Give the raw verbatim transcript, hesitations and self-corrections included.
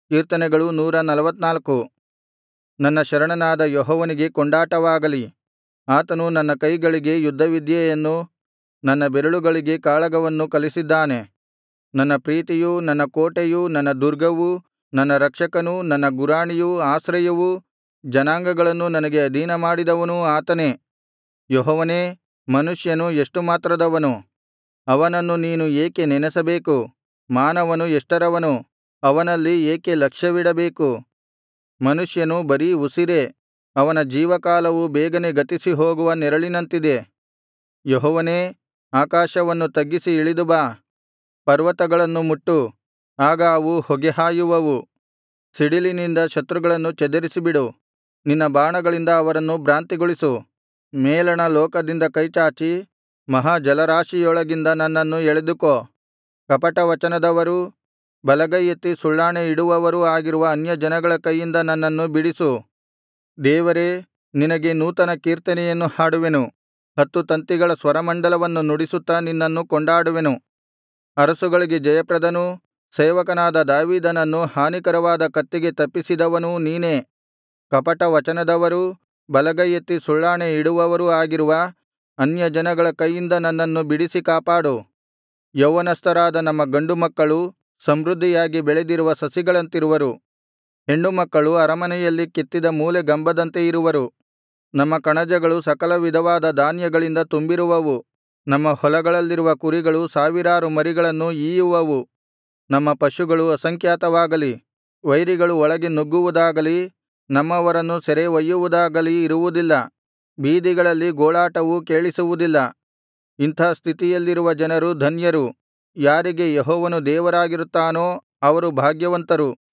ಕೀರ್ತನೆಗಳು ನೂರ ನಲವತ್ತನಾಲ್ಕು. ನನ್ನ ಶರಣನಾದ ಯೆಹೋವನಿಗೆ ಕೊಂಡಾಟವಾಗಲಿ. ಆತನು ನನ್ನ ಕೈಗಳಿಗೆ ಯುದ್ಧವಿದ್ಯೆಯನ್ನೂ ನನ್ನ ಬೆರಳುಗಳಿಗೆ ಕಾಳಗವನ್ನೂ ಕಲಿಸಿದ್ದಾನೆ. ನನ್ನ ಪ್ರೀತಿಯೂ ನನ್ನ ಕೋಟೆಯೂ ನನ್ನ ದುರ್ಗವೂ ನನ್ನ ರಕ್ಷಕನೂ ನನ್ನ ಗುರಾಣಿಯೂ ಆಶ್ರಯವೂ ಜನಾಂಗಗಳನ್ನು ನನಗೆ ಅಧೀನಮಾಡಿದವನೂ ಆತನೇ. ಯೆಹೋವನೇ, ಮನುಷ್ಯನು ಎಷ್ಟು ಮಾತ್ರದವನು? ಅವನನ್ನು ನೀನು ಏಕೆ ನೆನಸಬೇಕು? ಮಾನವನು ಎಷ್ಟರವನು? ಅವನಲ್ಲಿ ಏಕೆ ಲಕ್ಷ್ಯವಿಡಬೇಕು? ಮನುಷ್ಯನು ಬರೀ ಉಸಿರೇ, ಅವನ ಜೀವಕಾಲವು ಬೇಗನೆ ಗತಿಸಿ ಹೋಗುವ ನೆರಳಿನಂತಿದೆ. ಯೆಹೋವನೇ, ಆಕಾಶವನ್ನು ತಗ್ಗಿಸಿ ಇಳಿದು ಬಾ. ಪರ್ವತಗಳನ್ನು ಮುಟ್ಟು, ಆಗ ಅವು ಹೊಗೆಹಾಯುವವು. ಸಿಡಿಲಿನಿಂದ ಶತ್ರುಗಳನ್ನು ಚದರಿಸಿಬಿಡು. ನಿನ್ನ ಬಾಣಗಳಿಂದ ಅವರನ್ನು ಭ್ರಾಂತಿಗೊಳಿಸು. ಮೇಲಣ ಲೋಕದಿಂದ ಕೈಚಾಚಿ ಮಹಾ ಜಲರಾಶಿಯೊಳಗಿಂದ ನನ್ನನ್ನು ಎಳೆದುಕೋ. ಕಪಟವಚನದವರೂ ಬಲಗೈಯೆತ್ತಿ ಸುಳ್ಳಾಣೆ ಇಡುವವರೂ ಆಗಿರುವ ಅನ್ಯಜನಗಳ ಕೈಯಿಂದ ನನ್ನನ್ನು ಬಿಡಿಸು. ದೇವರೇ, ನಿನಗೆ ನೂತನ ಕೀರ್ತನೆಯನ್ನು ಹಾಡುವೆನು. ಹತ್ತು ತಂತಿಗಳ ಸ್ವರಮಂಡಲವನ್ನು ನುಡಿಸುತ್ತಾ ನಿನ್ನನ್ನು ಕೊಂಡಾಡುವೆನು. ಅರಸುಗಳಿಗೆ ಜಯಪ್ರದನೂ ಸೇವಕನಾದ ದಾವೀದನನ್ನು ಹಾನಿಕರವಾದ ಕತ್ತಿಗೆ ತಪ್ಪಿಸಿದವನೂ ನೀನೇ. ಕಪಟವಚನದವರೂ ಬಲಗೈಯೆತ್ತಿ ಸುಳ್ಳಾಣೆ ಇಡುವವರೂ ಆಗಿರುವ ಅನ್ಯಜನಗಳ ಕೈಯಿಂದ ನನ್ನನ್ನು ಬಿಡಿಸಿ ಕಾಪಾಡು. ಯೌವನಸ್ಥರಾದ ನಮ್ಮ ಗಂಡು ಮಕ್ಕಳು ಸಮೃದ್ಧಿಯಾಗಿ ಬೆಳೆದಿರುವ ಸಸಿಗಳಂತಿರುವರು. ಹೆಣ್ಣುಮಕ್ಕಳು ಅರಮನೆಯಲ್ಲಿ ಕೆತ್ತಿದ ಮೂಲೆಗಂಬದಂತೆ ಇರುವರು. ನಮ್ಮ ಕಣಜಗಳು ಸಕಲ ವಿಧವಾದ ಧಾನ್ಯಗಳಿಂದ ತುಂಬಿರುವವು. ನಮ್ಮ ಹೊಲಗಳಲ್ಲಿರುವ ಕುರಿಗಳು ಸಾವಿರಾರು ಮರಿಗಳನ್ನು ಈಯುವವು. ನಮ್ಮ ಪಶುಗಳು ಅಸಂಖ್ಯಾತವಾಗಲಿ, ವೈರಿಗಳು ಒಳಗೆ ನುಗ್ಗುವುದಾಗಲಿ, ನಮ್ಮವರನ್ನು ಸೆರೆ ಒಯ್ಯುವುದಾಗಲಿ ಇರುವುದಿಲ್ಲ. ಬೀದಿಗಳಲ್ಲಿ ಗೋಳಾಟವು ಕೇಳಿಸುವುದಿಲ್ಲ. ಇಂಥ ಸ್ಥಿತಿಯಲ್ಲಿರುವ ಜನರು ಧನ್ಯರು. ಯಾರಿಗೆ ಯೆಹೋವನು ದೇವರಾಗಿರುತ್ತಾನೋ ಅವರು ಭಾಗ್ಯವಂತರು.